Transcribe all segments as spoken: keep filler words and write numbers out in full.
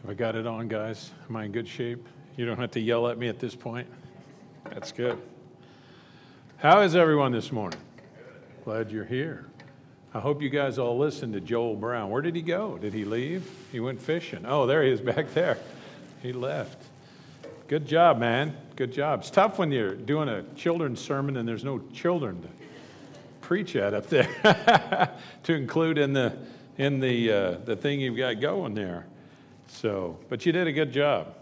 Have I got it on, guys? Am I in good shape? You don't have to yell at me at this point. That's good. How is everyone this morning? Glad you're here. I hope you guys all listened to Joel Brown. Where did he go? Did he leave? He went fishing. Oh, there he is back there. He left. Good job, man. Good job. It's tough when you're doing a children's sermon and there's no children to preach at up there to include in the in the uh, the thing you've got going there. So, but you did a good job.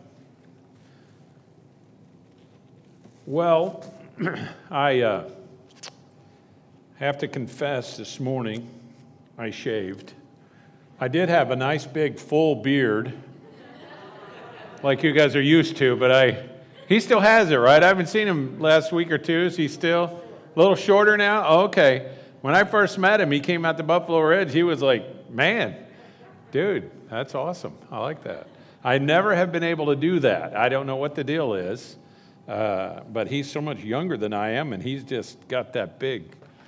Well, I uh, have to confess this morning, I shaved. I did have a nice big full beard, like you guys are used to, but I, he still has it, right? I haven't seen him last week or two. Is he still a little shorter now? Oh, okay. When I first met him, he came out to Buffalo Ridge. He was like, man, dude, that's awesome. I like that. I never have been able to do that. I don't know what the deal is, uh, but he's so much younger than I am, and he's just got that big,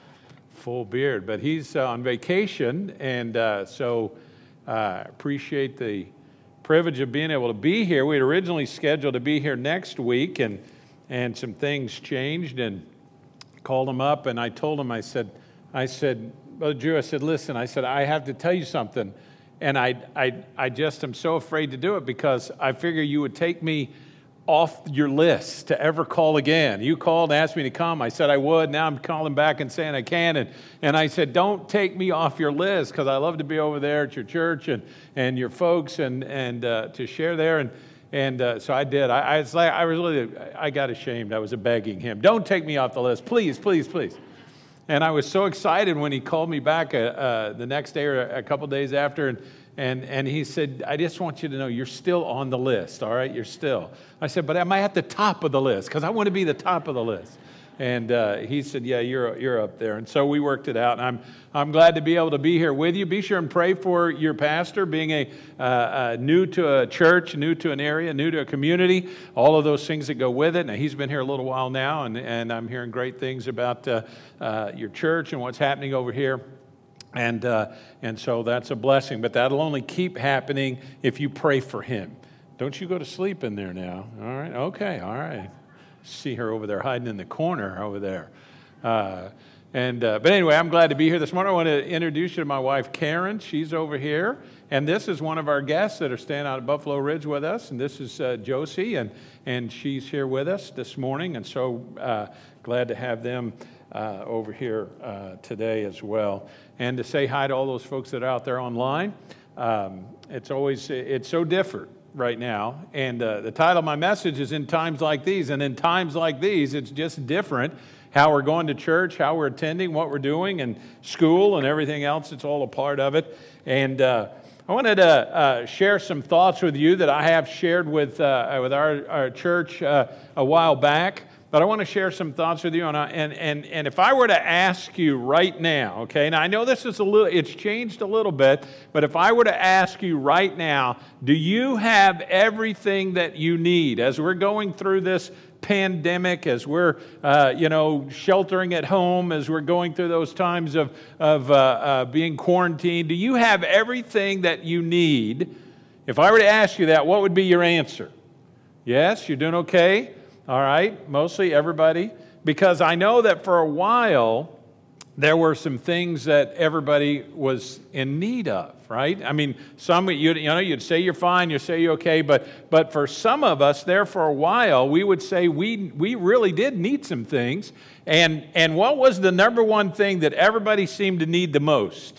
full beard. But he's uh, on vacation, and uh, so uh, appreciate the privilege of being able to be here. We had originally scheduled to be here next week, and and some things changed, and called him up, and I told him, I said, I said, Brother Drew, I said, listen, I said, I have to tell you something. And I, I, I just am so afraid to do it because I figure you would take me off your list to ever call again. You called and asked me to come. I said I would. Now I'm calling back and saying I can. And, and I said, don't take me off your list because I love to be over there at your church and, and your folks and, and uh, to share there. And and uh, so I did. I, I was like, I was really, I got ashamed. I was begging him, don't take me off the list. Please, please, please. And I was so excited when he called me back uh, uh, the next day or a couple days after, and, and and he said, I just want you to know you're still on the list, all right? You're still. I said, but am I at the top of the list? Because I want to be the top of the list. And uh, he said, yeah, you're you're up there. And so we worked it out. And I'm I'm glad to be able to be here with you. Be sure and pray for your pastor, being a uh, uh, new to a church, new to an area, new to a community, all of those things that go with it. Now, he's been here a little while now, and, and I'm hearing great things about uh, uh, your church and what's happening over here. And uh, and so that's a blessing. But that'll only keep happening if you pray for him. Don't you go to sleep in there now. All right? Okay, all right. See her over there hiding in the corner over there. Uh, and uh, But anyway, I'm glad to be here this morning. I want to introduce you to my wife, Karen. She's over here. And this is one of our guests that are staying out at Buffalo Ridge with us. And this is uh, Josie, and, and she's here with us this morning. And so uh, glad to have them uh, over here uh, today as well. And to say hi to all those folks that are out there online. Um, it's always, it's so different right now, and uh, the title of my message is In Times Like These, and in times like these, it's just different how we're going to church, how we're attending, what we're doing, and school and everything else. It's all a part of it, and uh, I wanted to uh, share some thoughts with you that I have shared with uh, with our, our church uh, a while back. But I want to share some thoughts with you, and, and and and if I were to ask you right now, okay, now I know this is a little, it's changed a little bit, but if I were to ask you right now, do you have everything that you need as we're going through this pandemic, as we're, uh, you know, sheltering at home, as we're going through those times of of uh, uh, being quarantined? Do you have everything that you need? If I were to ask you that, what would be your answer? Yes, you're doing okay. All right, mostly everybody, because I know that for a while there were some things that everybody was in need of, right? I mean, some you you know you'd say you're fine, you say you're okay, but but for some of us there for a while we would say we we really did need some things, and and what was the number one thing that everybody seemed to need the most?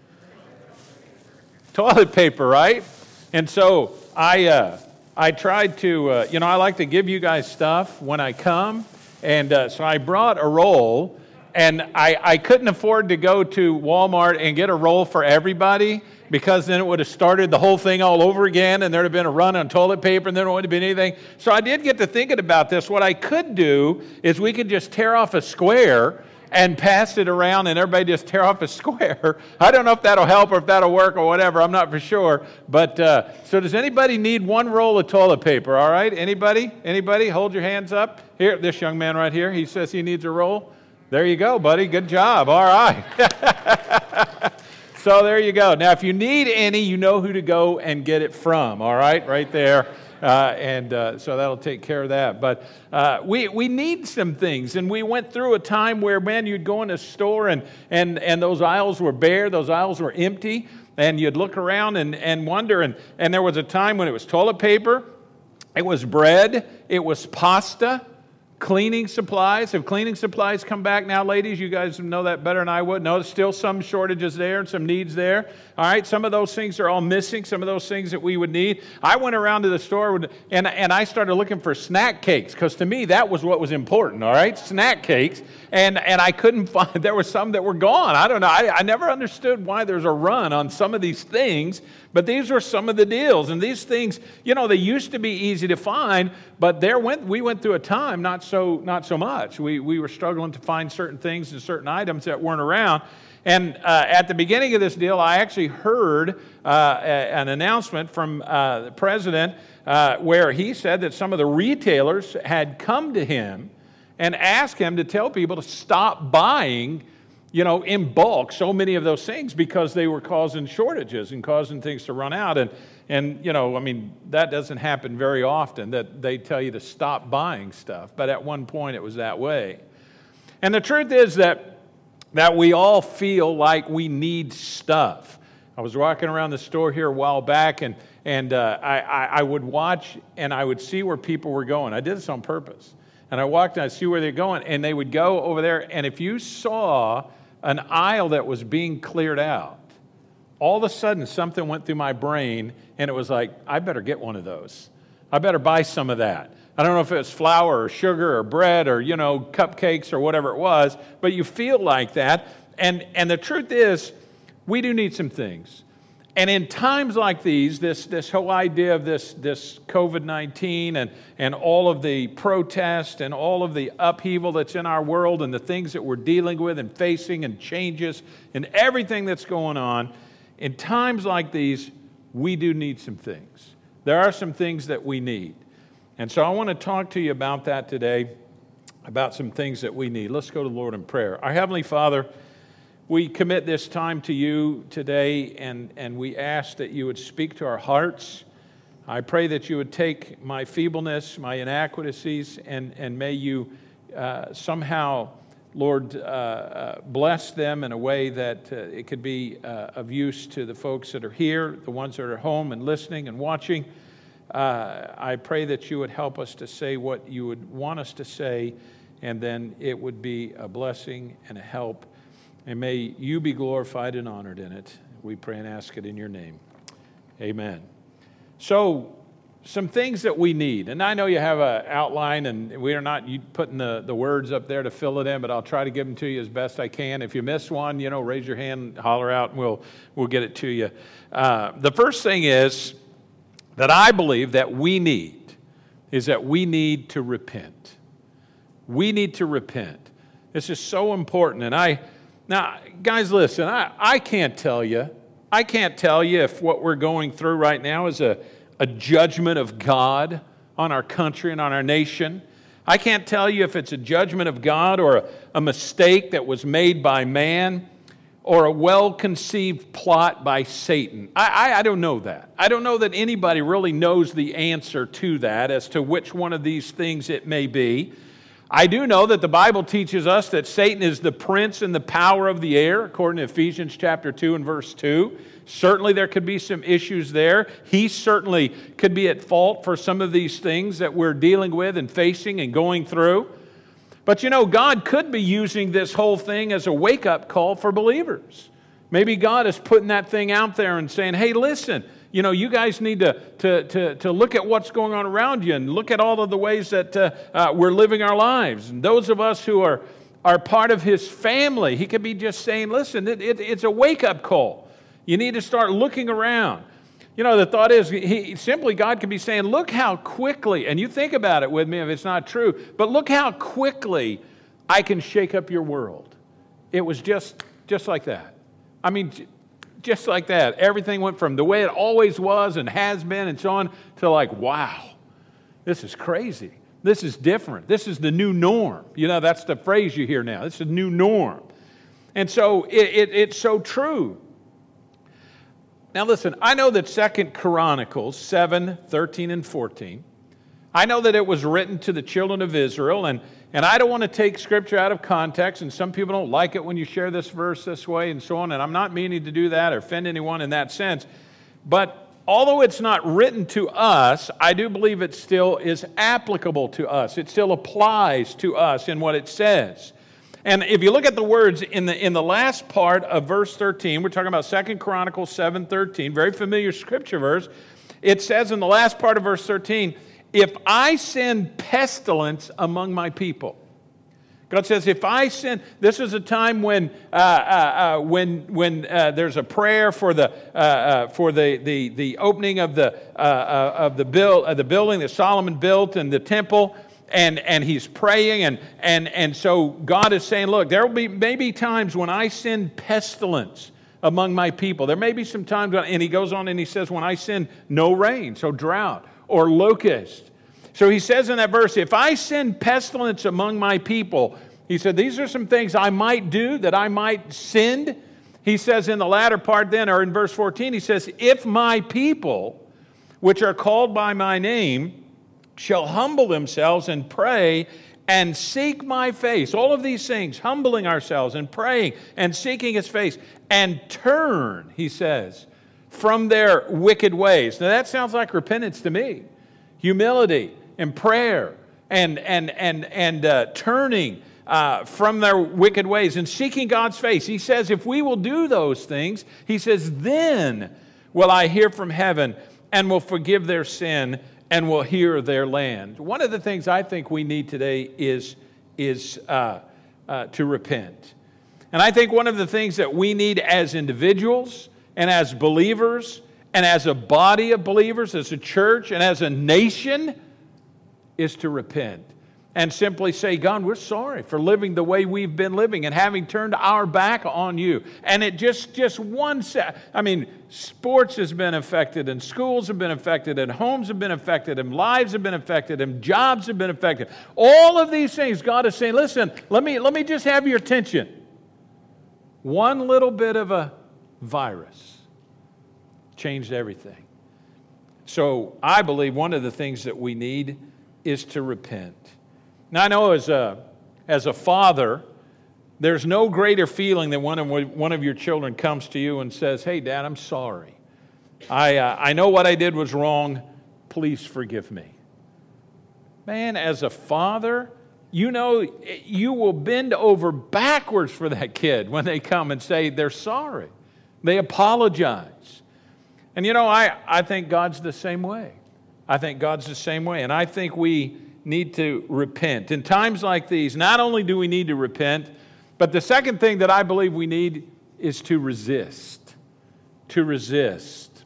Toilet paper, right? And so I. Uh, I tried to, uh, you know, I like to give you guys stuff when I come, and uh, so I brought a roll, and I, I couldn't afford to go to Walmart and get a roll for everybody, because then it would have started the whole thing all over again, and there would have been a run on toilet paper, and then there wouldn't have been anything. So I did get to thinking about this. What I could do is we could just tear off a square and pass it around, and everybody just tear off a square. I don't know if that'll help or if that'll work or whatever. I'm not for sure. But uh, so does anybody need one roll of toilet paper? All right, anybody? Anybody? Hold your hands up. Here, this young man right here. He says he needs a roll. There you go, buddy. Good job. All right. So there you go. Now, if you need any, you know who to go and get it from, all right? Right there. Uh, and uh, so that'll take care of that. But uh, we we need some things. And we went through a time where, man, you'd go in a store and, and, and those aisles were bare, those aisles were empty, and you'd look around and, and wonder. And, and there was a time when it was toilet paper, it was bread, it was pasta, cleaning supplies. Have cleaning supplies come back now, ladies? You guys know that better than I would. No, there's still some shortages there and some needs there. All right, some of those things are all missing, some of those things that we would need. I went around to the store and, and I started looking for snack cakes, because to me that was what was important, all right? Snack cakes. And, and I couldn't find, there were some that were gone. I don't know. I, I never understood why there's a run on some of these things, but these were some of the deals. And these things, you know, they used to be easy to find, but there went we went through a time not so not so much. We we were struggling to find certain things and certain items that weren't around. And uh, at the beginning of this deal, I actually heard uh, a, an announcement from uh, the president uh, where he said that some of the retailers had come to him and asked him to tell people to stop buying, you know, in bulk, so many of those things, because they were causing shortages and causing things to run out. And, and you know, I mean, that doesn't happen very often, that they tell you to stop buying stuff. But at one point, it was that way. And the truth is that that we all feel like we need stuff. I was walking around the store here a while back, and, and uh, I, I, I would watch, and I would see where people were going. I did this on purpose. And I walked and I see where they're going, and they would go over there, and if you saw an aisle that was being cleared out, all of a sudden something went through my brain, and it was like, I better get one of those. I better buy some of that. I don't know if it was flour or sugar or bread or, you know, cupcakes or whatever it was, but you feel like that. And, and the truth is, we do need some things. And in times like these, this, this whole idea of this, this covid nineteen and, and all of the protest and all of the upheaval that's in our world and the things that we're dealing with and facing and changes and everything that's going on, in times like these, we do need some things. There are some things that we need. And so I want to talk to you about that today, about some things that we need. Let's go to the Lord in prayer. Our Heavenly Father, we commit this time to you today, and, and we ask that you would speak to our hearts. I pray that you would take my feebleness, my inadequacies, and, and may you uh, somehow, Lord, uh, uh, bless them in a way that uh, it could be uh, of use to the folks that are here, the ones that are home and listening and watching. Uh, I pray that you would help us to say what you would want us to say, and then it would be a blessing and a help. And may you be glorified and honored in it. We pray and ask it in your name. Amen. So, some things that we need. And I know you have an outline, and we are not putting the, the words up there to fill it in, but I'll try to give them to you as best I can. If you miss one, you know, raise your hand, holler out, and we'll, we'll get it to you. Uh, the first thing is that I believe that we need is that we need to repent. We need to repent. This is so important. And I, now, guys, listen, I, I can't tell you, I can't tell you if what we're going through right now is a, a judgment of God on our country and on our nation. I can't tell you if it's a judgment of God or a, a mistake that was made by man, or a well-conceived plot by Satan. I, I, I don't know that. I don't know that anybody really knows the answer to that as to which one of these things it may be. I do know that the Bible teaches us that Satan is the prince and the power of the air, according to Ephesians chapter two and verse two. Certainly there could be some issues there. He certainly could be at fault for some of these things that we're dealing with and facing and going through. But you know, God could be using this whole thing as a wake-up call for believers. Maybe God is putting that thing out there and saying, hey, listen, you know, you guys need to, to, to, to look at what's going on around you and look at all of the ways that uh, uh, we're living our lives. And those of us who are, are part of His family, He could be just saying, listen, it, it, it's a wake-up call. You need to start looking around. You know, the thought is, he, simply God could be saying, look how quickly, and you think about it with me if it's not true, but look how quickly I can shake up your world. It was just, just like that. I mean, just like that. Everything went from the way it always was and has been and so on to like, wow, this is crazy. This is different. This is the new norm. You know, that's the phrase you hear now. This is the new norm. And so it, it, it's so true. Now listen, I know that Second Chronicles seven, thirteen, and fourteen, I know that it was written to the children of Israel, and, and I don't want to take Scripture out of context, and some people don't like it when you share this verse this way and so on, and I'm not meaning to do that or offend anyone in that sense, but although it's not written to us, I do believe it still is applicable to us. It still applies to us in what it says. And if you look at the words in the in the last part of verse thirteen, we're talking about Second Chronicles seven thirteen, very familiar scripture verse. It says in the last part of verse thirteen, if I send pestilence among my people. God says, if I send, this is a time when uh, uh, uh, when when uh, there's a prayer for the uh, uh, for the, the the opening of the uh, uh, of the build uh, the building that Solomon built and the temple, and and he's praying, and and and so God is saying, look, there will be maybe times when I send pestilence among my people. There may be some times, when, and he goes on and he says, when I send no rain, so drought or locust. So he says in that verse, if I send pestilence among my people, he said, these are some things I might do, that I might send. He says in the latter part then, or in verse fourteen, he says, if my people, which are called by my name, shall humble themselves and pray and seek my face. All of these things, humbling ourselves and praying and seeking his face, and turn, he says, from their wicked ways. Now that sounds like repentance to me. Humility and prayer and and and and uh, turning uh, from their wicked ways and seeking God's face. He says, if we will do those things, he says, then will I hear from heaven and will forgive their sin and will heal their land. One of the things I think we need today is is uh, uh, to repent, and I think one of the things that we need as individuals and as believers and as a body of believers, as a church and as a nation, is to repent and simply say, God, we're sorry for living the way we've been living and having turned our back on you. And it just, just one set. I mean, sports has been affected, and schools have been affected, and homes have been affected, and lives have been affected, and jobs have been affected. All of these things, God is saying, listen, let me, let me just have your attention. One little bit of a virus changed everything. So I believe one of the things that we need is to repent. Now I know as a, as a father, there's no greater feeling than when one of your children comes to you and says, hey, Dad, I'm sorry. I, uh, I know what I did was wrong. Please forgive me. Man, as a father, you know, you will bend over backwards for that kid when they come and say they're sorry. They apologize. And you know, I, I think God's the same way. I think God's the same way. And I think we need to repent. In times like these, not only do we need to repent, but the second thing that I believe we need is to resist. To resist.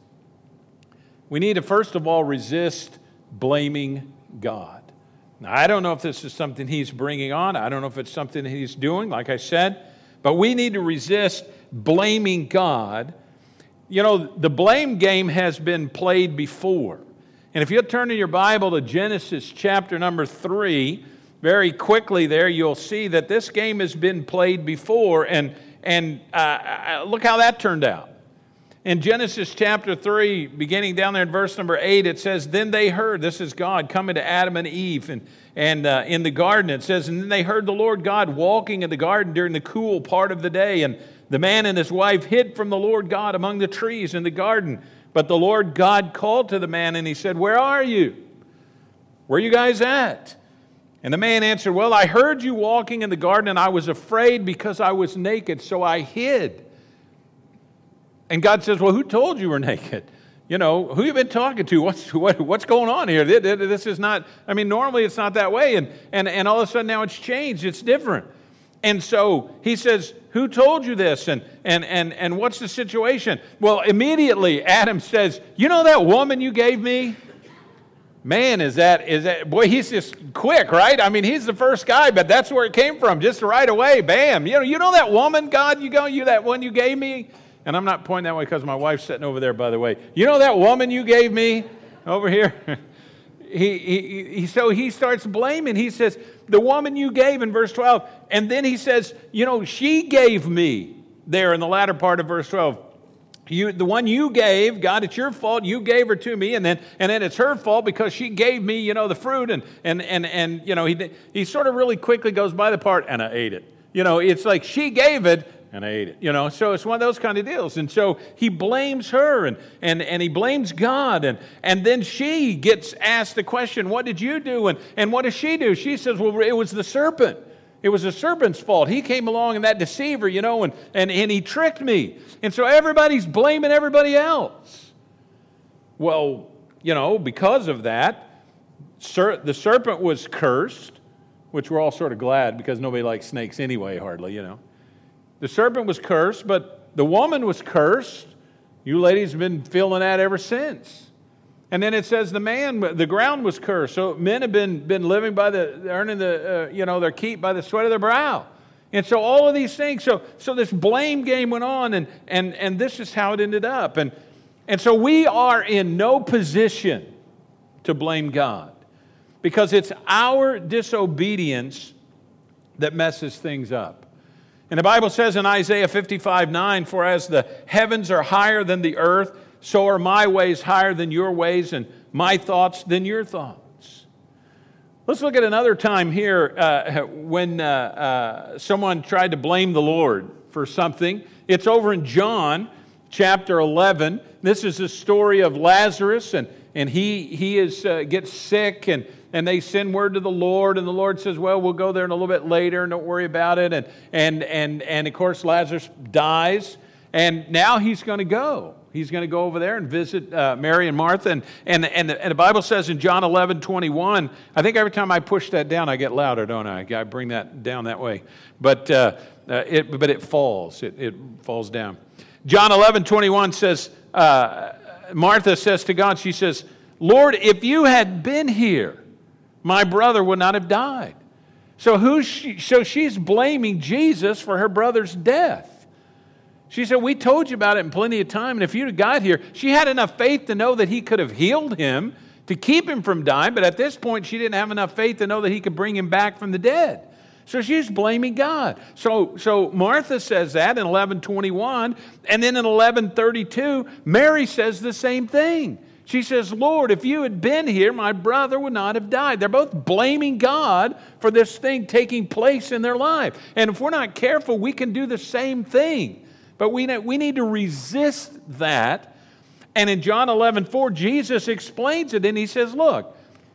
We need to, first of all, resist blaming God. Now, I don't know if this is something He's bringing on. I don't know if it's something He's doing, like I said. But we need to resist blaming God. You know, the blame game has been played before. And if you'll turn in your Bible to Genesis chapter number three, very quickly there, you'll see that this game has been played before. And, and uh, look how that turned out. In Genesis chapter three, beginning down there in verse number eight, it says, then they heard, this is God coming to Adam and Eve, and, and uh, in the garden it says, and then they heard the Lord God walking in the garden during the cool part of the day, and the man and his wife hid from the Lord God among the trees in the garden. But the Lord God called to the man, and he said, where are you? Where are you guys at? And the man answered, well, I heard you walking in the garden, and I was afraid because I was naked, so I hid. And God says, well, who told you were naked? You know, who you been talking to? What's what, what's going on here? This is not, I mean, normally it's not that way. And, and, and all of a sudden now it's changed. It's different. And so he says, who told you this? And, and, and, and what's the situation? Well, immediately Adam says, you know that woman you gave me? Man, is that, is that, boy, he's just quick, right? I mean, he's the first guy, but that's where it came from, just right away, bam. You know, you know that woman, God, you go, you that one you gave me? And I'm not pointing that way because my wife's sitting over there, by the way. You know that woman you gave me over here? he, he, he, so he starts blaming. He says, the woman you gave in verse twelve. And then he says, you know, she gave me, there in the latter part of verse twelve. You, the one you gave, God, it's your fault. You gave her to me, and then and then it's her fault because she gave me, you know, the fruit, and and and and you know, he he sort of really quickly goes by the part, and I ate it. You know, it's like she gave it, and I ate it. You know, so it's one of those kind of deals. And so he blames her, and and and he blames God, and and then she gets asked the question, "What did you do?" And and what does she do? She says, "Well, it was the serpent. It was the serpent's fault. He came along and that deceiver, you know, and, and, and he tricked me." And so everybody's blaming everybody else. Well, you know, because of that, ser- the serpent was cursed, which we're all sort of glad because nobody likes snakes anyway, hardly, you know. The serpent was cursed, but the woman was cursed. You ladies have been feeling that ever since. And then it says the man, the ground was cursed. So men have been, been living by the, earning the, uh, you know, their keep by the sweat of their brow. And so all of these things, so so this blame game went on, and and and this is how it ended up. And and so we are in no position to blame God, because it's our disobedience that messes things up. And the Bible says in Isaiah fifty-five nine, "For as the heavens are higher than the earth, so are my ways higher than your ways, and my thoughts than your thoughts." Let's look at another time here uh, when uh, uh, someone tried to blame the Lord for something. It's over in John chapter eleven. This is the story of Lazarus, and, and he, he is uh, gets sick, and, and they send word to the Lord, and the Lord says, "Well, we'll go there in a little bit later, and don't worry about it." And, and, and, and of course, Lazarus dies, and now he's going to go. He's going to go over there and visit uh, Mary and Martha. And, and, and, the, and the Bible says in John eleven twenty-one, I think every time I push that down, I get louder, don't I? I bring that down that way. But, uh, uh, it, but it falls. It, it falls down. John eleven twenty-one says, uh, Martha says to God, she says, "Lord, if you had been here, my brother would not have died." So, who's she? So she's blaming Jesus for her brother's death. She said, "We told you about it in plenty of time, and if you'd have got here," she had enough faith to know that he could have healed him to keep him from dying, but at this point she didn't have enough faith to know that he could bring him back from the dead. So she's blaming God. So, so Martha says that in eleven twenty-one, and then in eleven thirty-two, Mary says the same thing. She says, "Lord, if you had been here, my brother would not have died." They're both blaming God for this thing taking place in their life. And if we're not careful, we can do the same thing. But we we need to resist that. And in John eleven four, Jesus explains it, and he says, look,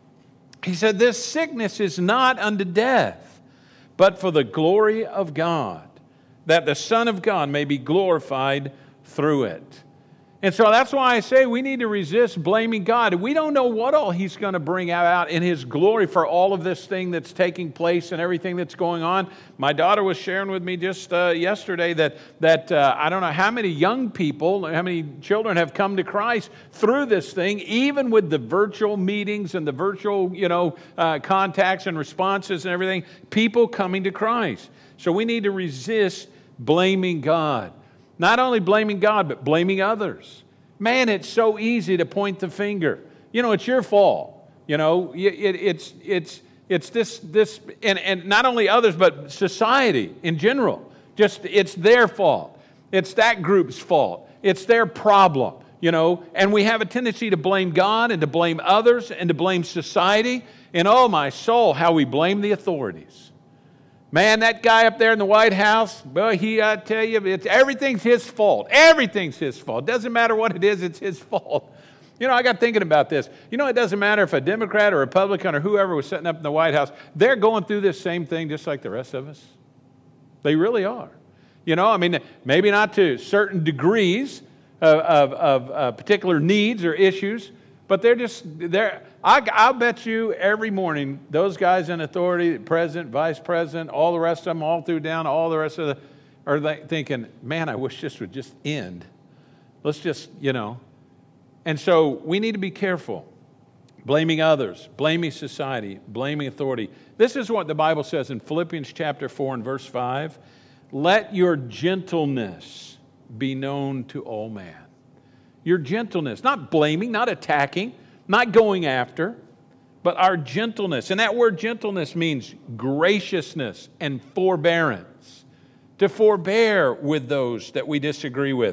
he said, "This sickness is not unto death, but for the glory of God, that the Son of God may be glorified through it." And so that's why I say we need to resist blaming God. We don't know what all He's going to bring out in His glory for all of this thing that's taking place and everything that's going on. My daughter was sharing with me just uh, yesterday that, that uh, I don't know how many young people, how many children have come to Christ through this thing, even with the virtual meetings and the virtual, you know, uh, contacts and responses and everything, people coming to Christ. So we need to resist blaming God. Not only blaming God, but blaming others. Man, it's so easy to point the finger. You know, it's your fault. You know, it, it's it's it's this this and, and not only others, but society in general. Just it's their fault. It's that group's fault. It's their problem. You know, and we have a tendency to blame God and to blame others and to blame society. And oh my soul, how we blame the authorities. Man, that guy up there in the White House, boy, he, I tell you, it's, everything's his fault. Everything's his fault. Doesn't matter what it is, it's his fault. You know, I got thinking about this. You know, it doesn't matter if a Democrat or Republican or whoever was sitting up in the White House, they're going through this same thing just like the rest of us. They really are. You know, I mean, maybe not to certain degrees of, of, of uh, particular needs or issues, but they're just, they're, I, I'll bet you every morning, those guys in authority, president, vice president, all the rest of them, all through down, all the rest of the, are they thinking, man, I wish this would just end. Let's just, you know. And so we need to be careful. Blaming others, blaming society, blaming authority. This is what the Bible says in Philippians chapter four and verse five. "Let your gentleness be known to all men." Your gentleness, not blaming, not attacking, not going after, but our gentleness. And that word gentleness means graciousness and forbearance. To forbear with those that we disagree with.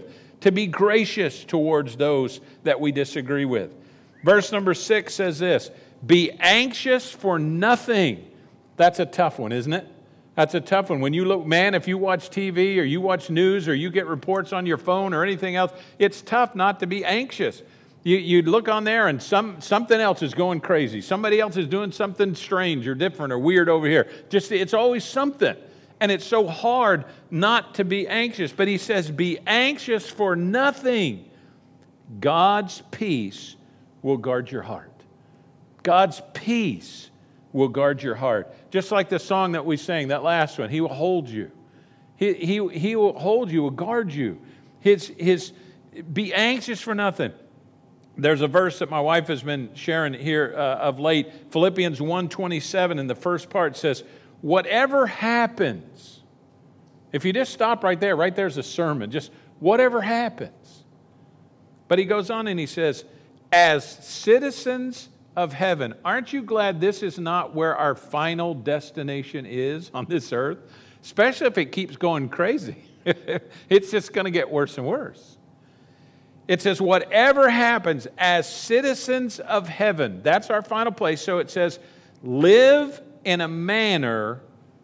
to be gracious towards those that we disagree with. Verse number six says this, be anxious for nothing. That's a tough one, isn't it? That's a tough one. When you look, man, if you watch T V or you watch news or you get reports on your phone or anything else, it's tough not to be anxious. You, you look on there and some something else is going crazy. Somebody else is doing something strange or different or weird over here. Just it's always something. And it's so hard not to be anxious. But he says, be anxious for nothing. God's peace will guard your heart. God's peace will guard your heart. Just like the song that we sang, that last one, he will hold you. He, he, he will hold you, will guard you. His, his, be anxious for nothing. There's a verse that my wife has been sharing here uh, of late, Philippians one twenty-seven, in the first part says, whatever happens, if you just stop right there, right there's a sermon, just whatever happens. But he goes on and he says, as citizens of heaven, aren't you glad this is not where our final destination is on this earth? Especially if it keeps going crazy. It's just going to get worse and worse. It says, whatever happens, as citizens of heaven, that's our final place. So it says, live in a manner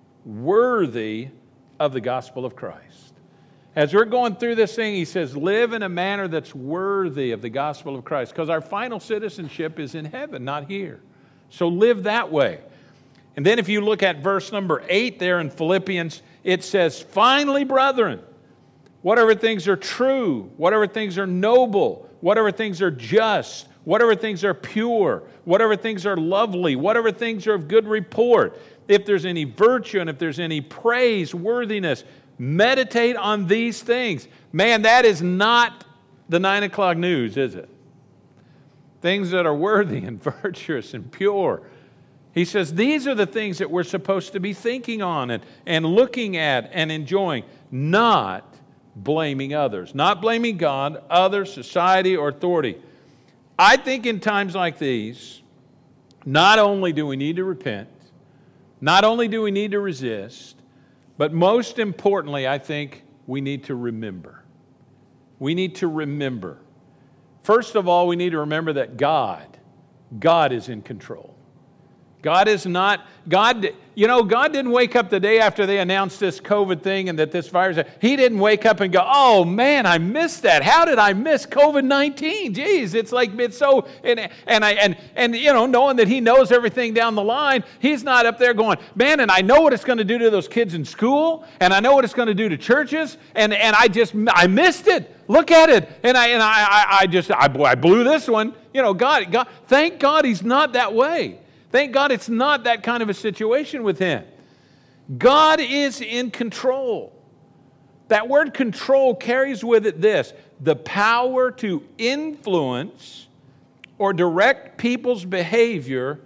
worthy of the gospel of Christ. As we're going through this thing, he says, live in a manner that's worthy of the gospel of Christ, because our final citizenship is in heaven, not here. So live that way. And then if you look at verse number eight there in Philippians, it says, finally, brethren, whatever things are true, whatever things are noble, whatever things are just, whatever things are pure, whatever things are lovely, whatever things are of good report, if there's any virtue and if there's any praiseworthiness, meditate on these things. Man, that is not the nine o'clock news, is it? Things that are worthy and virtuous and pure. He says these are the things that we're supposed to be thinking on and, and looking at and enjoying, not blaming others, not blaming God, others, society, or authority. I think in times like these, not only do we need to repent, not only do we need to resist, but most importantly, I think we need to remember. We need to remember. First of all, we need to remember that God, God is in control. God is not, God, you know, God didn't wake up the day after they announced this COVID thing and that this virus, He didn't wake up and go, oh man, I missed that. How did I miss COVID nineteen? Jeez, it's like, it's so, and, and I, and, and, you know, knowing that He knows everything down the line, He's not up there going, man, and I know what it's going to do to those kids in school, and I know what it's going to do to churches, and, and I just, I missed it. Look at it. And I, and I, I, I just, I, I blew this one. You know, God, God, thank God He's not that way. Thank God it's not that kind of a situation with Him. God is in control. That word control carries with it this, the power to influence or direct people's behavior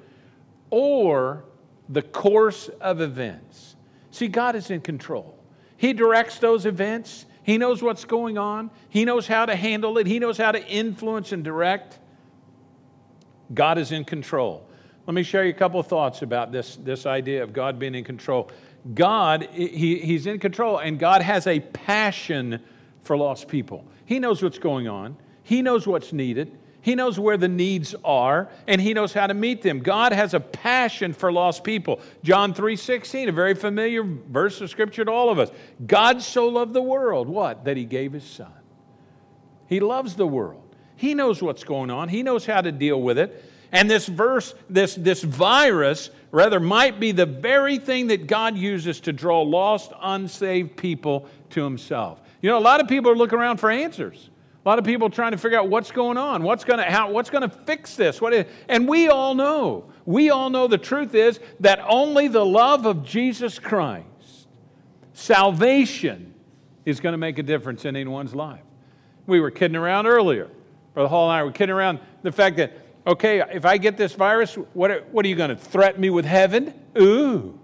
or the course of events. See, God is in control. He directs those events. He knows what's going on. He knows how to handle it. He knows how to influence and direct. God is in control. Let me share you a couple of thoughts about this, this idea of God being in control. God, he, He's in control, and God has a passion for lost people. He knows what's going on. He knows what's needed. He knows where the needs are, and He knows how to meet them. God has a passion for lost people. John three sixteen, a very familiar verse of Scripture to all of us. God so loved the world, what? That He gave His Son. He loves the world. He knows what's going on. He knows how to deal with it. And this verse, this, this virus, rather, might be the very thing that God uses to draw lost, unsaved people to Himself. You know, a lot of people are looking around for answers. A lot of people are trying to figure out what's going on, what's going to how, what's going to fix this. What is, and we all know, we all know the truth is that only the love of Jesus Christ, salvation, is going to make a difference in anyone's life. We were kidding around earlier. Brother Hall and I were kidding around the fact that, okay, if I get this virus, what, what are you going to threaten me with heaven? Ooh.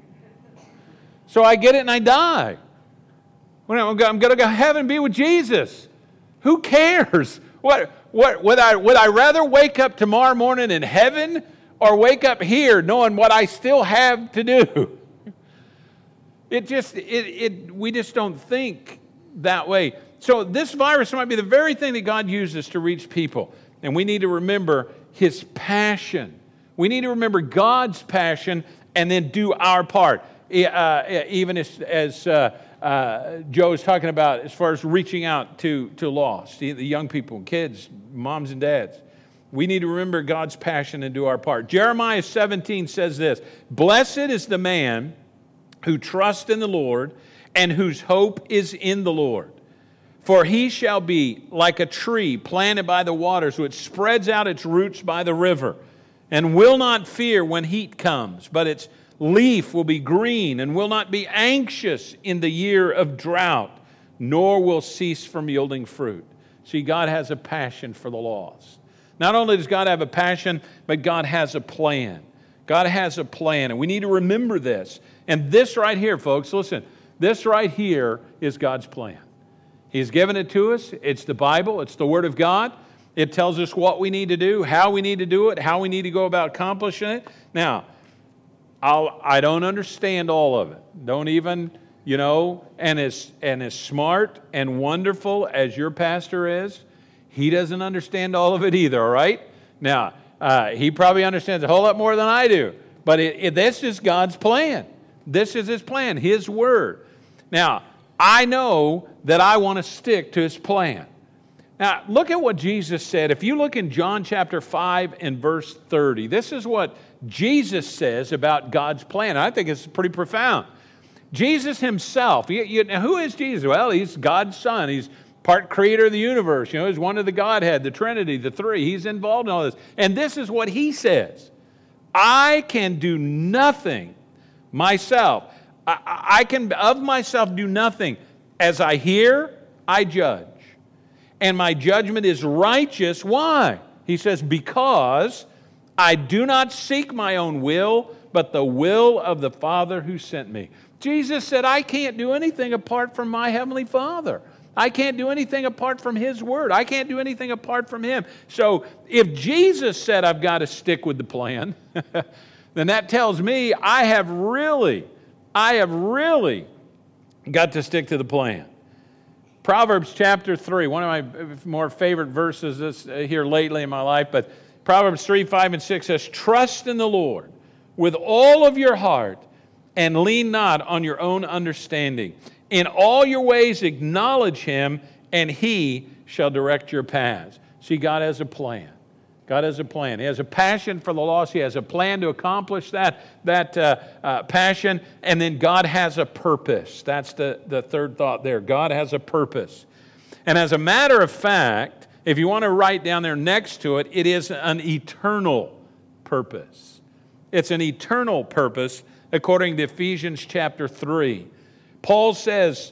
So I get it and I die. Well, I'm going to go to heaven and be with Jesus. Who cares? What, what, would I, would I rather wake up tomorrow morning in heaven or wake up here knowing what I still have to do? It just, it, it, we just don't think that way. So this virus might be the very thing that God uses to reach people. And we need to remember His passion. We need to remember God's passion and then do our part. Uh, even as, as uh, uh, Joe is talking about as far as reaching out to, to lost, the young people, kids, moms and dads. We need to remember God's passion and do our part. Jeremiah seventeen says this, "Blessed is the man who trusts in the Lord and whose hope is in the Lord. For he shall be like a tree planted by the waters, which spreads out its roots by the river, and will not fear when heat comes, but its leaf will be green, and will not be anxious in the year of drought, nor will cease from yielding fruit." See, God has a passion for the lost. Not only does God have a passion, but God has a plan. God has a plan, and we need to remember this. And this right here, folks, listen, this right here is God's plan. He's given it to us. It's the Bible. It's the Word of God. It tells us what we need to do, how we need to do it, how we need to go about accomplishing it. Now, I'll, I don't understand all of it. Don't even, you know, and as, and as smart and wonderful as your pastor is, he doesn't understand all of it either, all right? Now, uh, he probably understands a whole lot more than I do. But it, it, this is God's plan. This is His plan, His Word. Now, I know that I want to stick to His plan. Now, look at what Jesus said. If you look in John chapter five and verse thirty, this is what Jesus says about God's plan. I think it's pretty profound. Jesus Himself, you, you, now who is Jesus? Well, He's God's Son. He's part creator of the universe. You know, He's one of the Godhead, the Trinity, the three. He's involved in all this. And this is what He says. I can do nothing myself. I, I can of myself do nothing. As I hear, I judge. And my judgment is righteous. Why? He says, because I do not seek my own will, but the will of the Father who sent me. Jesus said, I can't do anything apart from my Heavenly Father. I can't do anything apart from His Word. I can't do anything apart from Him. So if Jesus said I've got to stick with the plan, then that tells me I have really, I have really got to stick to the plan. Proverbs chapter three, one of my more favorite verses this, uh, here lately in my life, but Proverbs three, five, and six says, "Trust in the Lord with all of your heart and lean not on your own understanding. In all your ways acknowledge Him, and He shall direct your paths." See, God has a plan. God has a plan. He has a passion for the lost. He has a plan to accomplish that, that uh, uh, passion. And then God has a purpose. That's the, the third thought there. God has a purpose. And as a matter of fact, if you want to write down there next to it, it is an eternal purpose. It's an eternal purpose according to Ephesians chapter three. Paul says,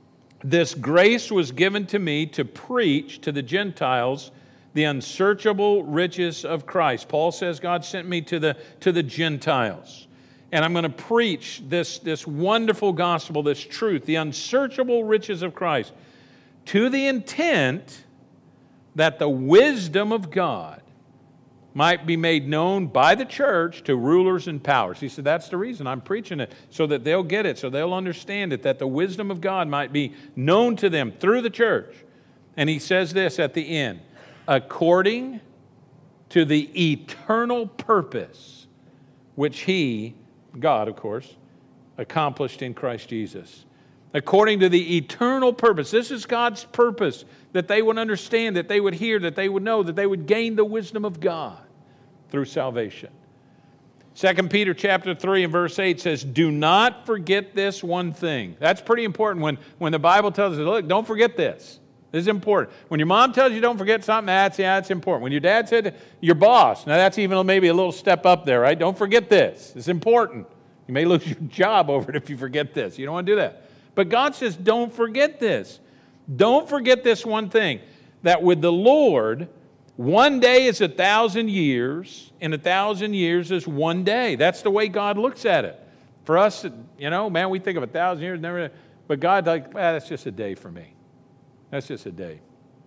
"This grace was given to me to preach to the Gentiles the unsearchable riches of Christ." Paul says, God sent me to the, to the Gentiles. And I'm going to preach this, this wonderful gospel, this truth, the unsearchable riches of Christ, to the intent that the wisdom of God might be made known by the church to rulers and powers. He said, that's the reason I'm preaching it, so that they'll get it, so they'll understand it, that the wisdom of God might be known to them through the church. And he says this at the end, according to the eternal purpose which He, God of course, accomplished in Christ Jesus. According to the eternal purpose. This is God's purpose, that they would understand, that they would hear, that they would know, that they would gain the wisdom of God through salvation. Second Peter chapter three and verse eight says, "Do not forget this one thing." That's pretty important when, when the Bible tells us, look, don't forget this. This is important. When your mom tells you don't forget something, that's, yeah, that's important. When your dad said, your boss, now that's even maybe a little step up there, right? Don't forget this. It's important. You may lose your job over it if you forget this. You don't want to do that. But God says, don't forget this. Don't forget this one thing, that with the Lord, one day is a thousand years, and a thousand years is one day. That's the way God looks at it. For us, you know, man, we think of a thousand years, never. But God, like, ah, that's just a day for me. That's just a day.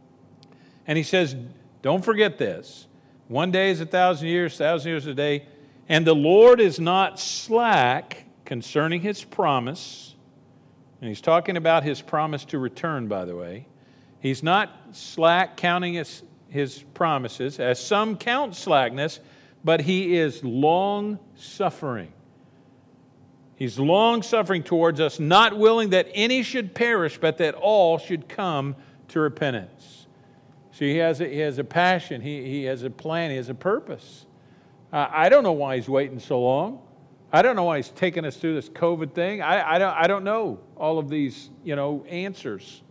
And He says, don't forget this. One day is a thousand years, a thousand years a day. And the Lord is not slack concerning His promise. And He's talking about His promise to return, by the way. He's not slack counting his, his promises, as some count slackness, but He is long-suffering. He's long-suffering towards us, not willing that any should perish, but that all should come to repentance. So He has a, he has a passion, he, he has a plan, He has a purpose. Uh, I don't know why He's waiting so long. I don't know why He's taking us through this COVID thing. I, I, don't, I don't know all of these, you know, answers.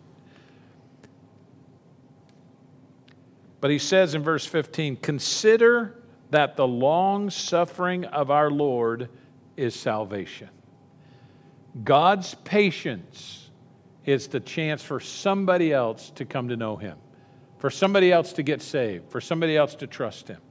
But He says in verse fifteen, consider that the long suffering of our Lord is salvation. God's patience is the chance for somebody else to come to know Him, for somebody else to get saved, for somebody else to trust Him.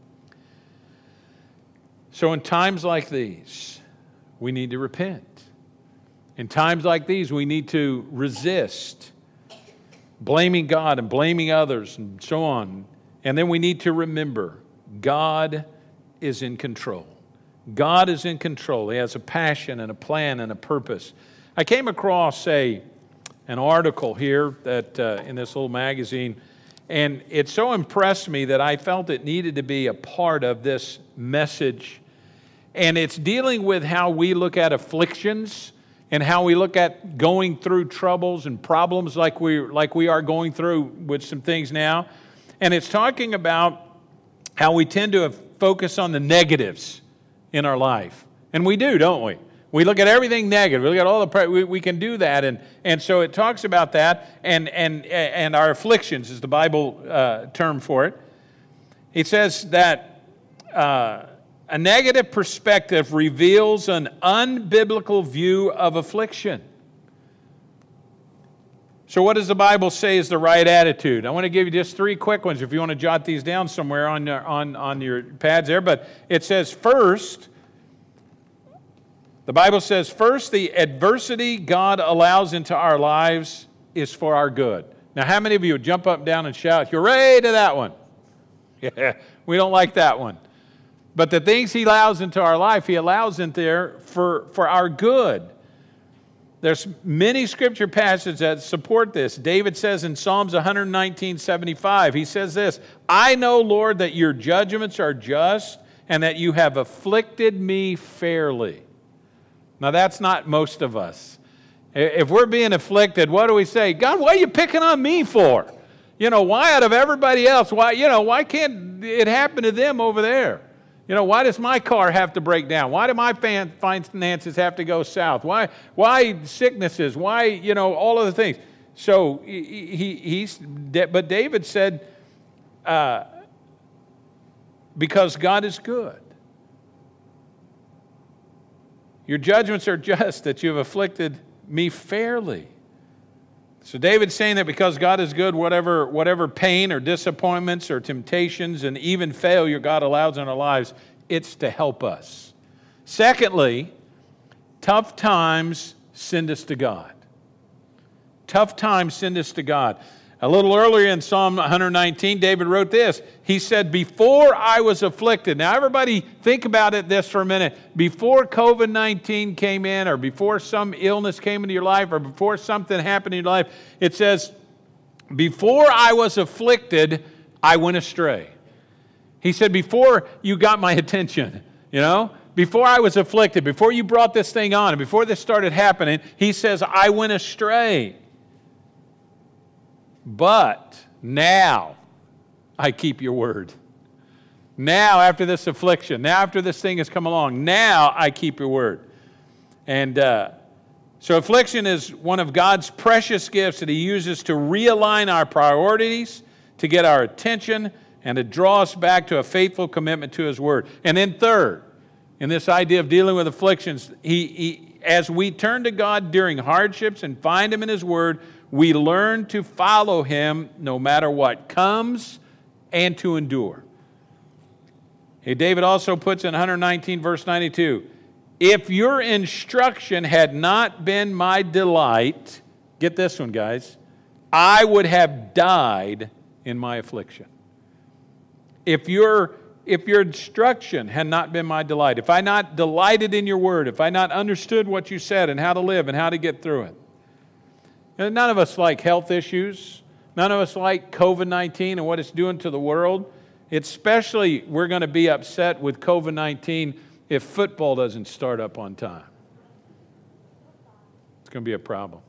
So in times like these, we need to repent. In times like these, we need to resist blaming God and blaming others and so on. And then we need to remember God is in control. God is in control. He has a passion and a plan and a purpose. I came across a, an article here that uh, in this little magazine, and it so impressed me that I felt it needed to be a part of this message. And it's dealing with how we look at afflictions and how we look at going through troubles and problems like we like we are going through with some things now. And it's talking about how we tend to focus on the negatives in our life. And we do, don't we? We look at everything negative. We look at all the we, we can do that, and and so it talks about that, and and and our afflictions is the Bible uh, term for it. It says that uh, a negative perspective reveals an unbiblical view of affliction. So what does the Bible say is the right attitude? I want to give you just three quick ones if you want to jot these down somewhere on your, on, on your pads there. But it says first, the Bible says first, the adversity God allows into our lives is for our good. Now, how many of you would jump up and down and shout, hooray to that one? Yeah, we don't like that one. But the things He allows into our life, He allows in there for, for our good. There's many scripture passages that support this. David says in Psalms one nineteen, seventy-five, he says this, I know, Lord, that your judgments are just and that you have afflicted me fairly. Now, that's not most of us. If we're being afflicted, what do we say? God, what are you picking on me for? You know, why out of everybody else? Why, you know, why can't it happen to them over there? You know, why does my car have to break down? Why do my finances have to go south? Why, why sicknesses? Why, you know, all of the things? So he, he he's, but David said, uh, because God is good. Your judgments are just that you have afflicted me fairly. So David's saying that because God is good, whatever, whatever pain or disappointments or temptations and even failure God allows in our lives, it's to help us. Secondly, tough times send us to God. Tough times send us to God. A little earlier in Psalm one nineteen, David wrote this. He said, before I was afflicted. Now everybody think about it this for a minute. Before COVID nineteen came in, or before some illness came into your life, or before something happened in your life, it says, before I was afflicted, I went astray. He said, before you got my attention, you know, before I was afflicted, before you brought this thing on, and before this started happening, he says, I went astray. But now I keep your word. Now, after this affliction, now after this thing has come along, now I keep your word. And uh, so affliction is one of God's precious gifts that He uses to realign our priorities, to get our attention, and to draw us back to a faithful commitment to His word. And then third, in this idea of dealing with afflictions, he, he, as we turn to God during hardships and find Him in His word, we learn to follow Him no matter what comes and to endure. Hey, David also puts in one nineteen verse ninety-two, if your instruction had not been my delight, get this one, guys, I would have died in my affliction. If your, if your instruction had not been my delight, if I not delighted in your word, if I not understood what you said and how to live and how to get through it. None of us like health issues. None of us like covid nineteen and what it's doing to the world. Especially, we're going to be upset with covid nineteen if football doesn't start up on time. It's going to be a problem.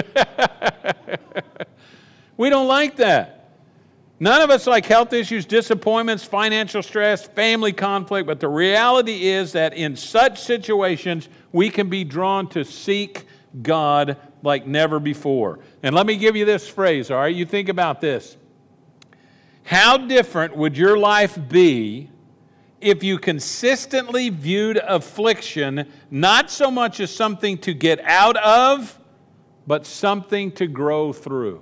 We don't like that. None of us like health issues, disappointments, financial stress, family conflict, but the reality is that in such situations, we can be drawn to seek God like never before. And let me give you this phrase, all right? You think about this. How different would your life be if you consistently viewed affliction not so much as something to get out of, but something to grow through?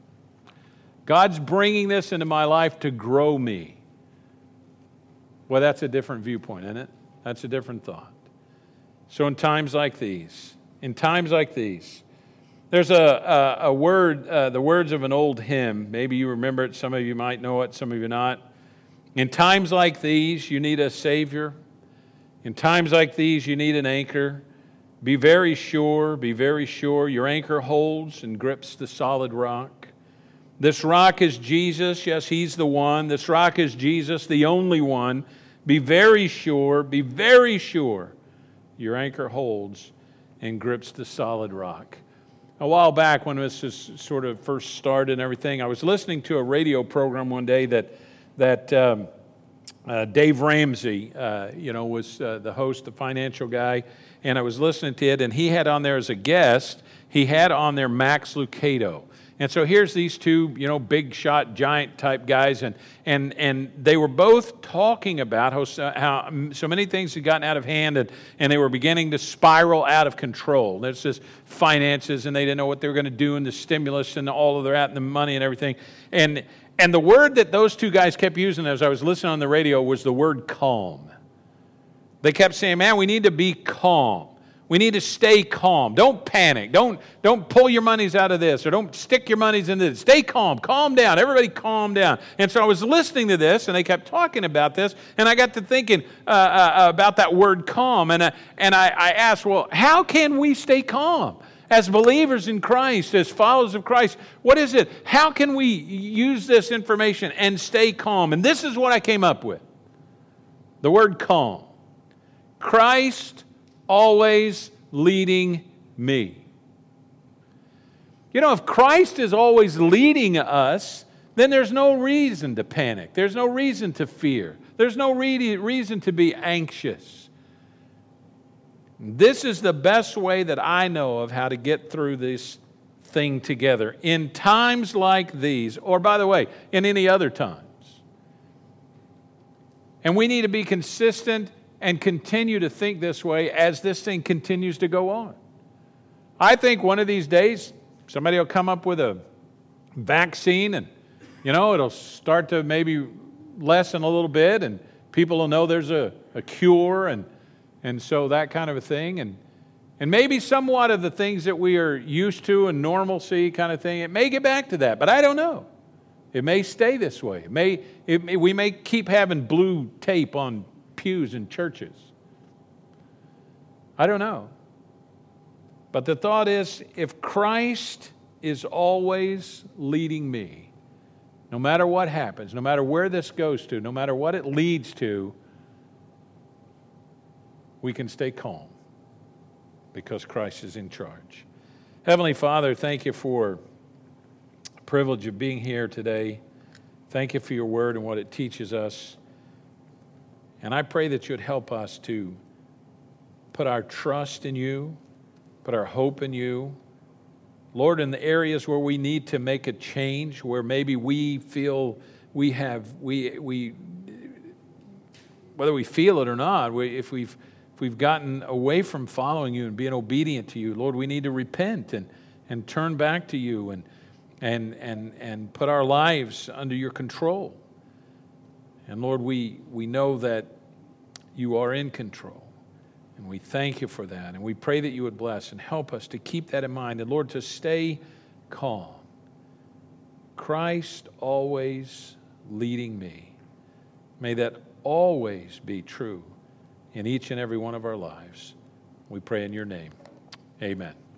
God's bringing this into my life to grow me. Well, that's a different viewpoint, isn't it? That's a different thought. So in times like these, in times like these, there's a, a, a word, uh, the words of an old hymn. Maybe you remember it. Some of you might know it. Some of you not. In times like these, you need a Savior. In times like these, you need an anchor. Be very sure, be very sure your anchor holds and grips the solid rock. This rock is Jesus. Yes, He's the one. This rock is Jesus, the only one. Be very sure, be very sure your anchor holds and grips the solid rock. A while back when this was sort of first started and everything, I was listening to a radio program one day that that um, uh, Dave Ramsey, uh, you know, was uh, the host, the financial guy, and I was listening to it, and he had on there as a guest, he had on there Max Lucado. And so here's these two, you know, big shot, giant type guys, and and and they were both talking about how, how so many things had gotten out of hand, and, and they were beginning to spiral out of control. There's just finances, and they didn't know what they were going to do, and the stimulus, and all of that, and the money, and everything. And and the word that those two guys kept using as I was listening on the radio was the word calm. They kept saying, "Man, we need to be calm. We need to stay calm. Don't panic. Don't, don't pull your monies out of this, or don't stick your monies into this. Stay calm. Calm down. Everybody calm down." And so I was listening to this, and they kept talking about this, and I got to thinking uh, uh, about that word calm. And, uh, and I, I asked, well, how can we stay calm? As believers in Christ, as followers of Christ, what is it? How can we use this information and stay calm? And this is what I came up with. The word calm. Christ always leading me. You know, if Christ is always leading us, then there's no reason to panic. There's no reason to fear. There's no re- reason to be anxious. This is the best way that I know of how to get through this thing together in times like these, or by the way, in any other times. And we need to be consistent and continue to think this way as this thing continues to go on. I think one of these days, somebody will come up with a vaccine, and, you know, it'll start to maybe lessen a little bit, and people will know there's a, a cure, and and so that kind of a thing. And and maybe somewhat of the things that we are used to and normalcy kind of thing, it may get back to that, but I don't know. It may stay this way. It may, it may we may keep having blue tape on pews in churches. I don't know. But the thought is, if Christ is always leading me, no matter what happens, no matter where this goes to, no matter what it leads to, we can stay calm because Christ is in charge. Heavenly Father, thank you for the privilege of being here today. Thank you for your word and what it teaches us. And I pray that you'd help us to put our trust in you, put our hope in you. Lord, in the areas where we need to make a change, where maybe we feel we have, we, we, whether we feel it or not, we, if we've, if we've gotten away from following you and being obedient to you, Lord, we need to repent and, and turn back to you and, and, and, and put our lives under your control. And Lord, we, we know that you are in control, and we thank you for that. And we pray that you would bless and help us to keep that in mind. And Lord, to stay calm. Christ always leading me. May that always be true in each and every one of our lives. We pray in your name. Amen.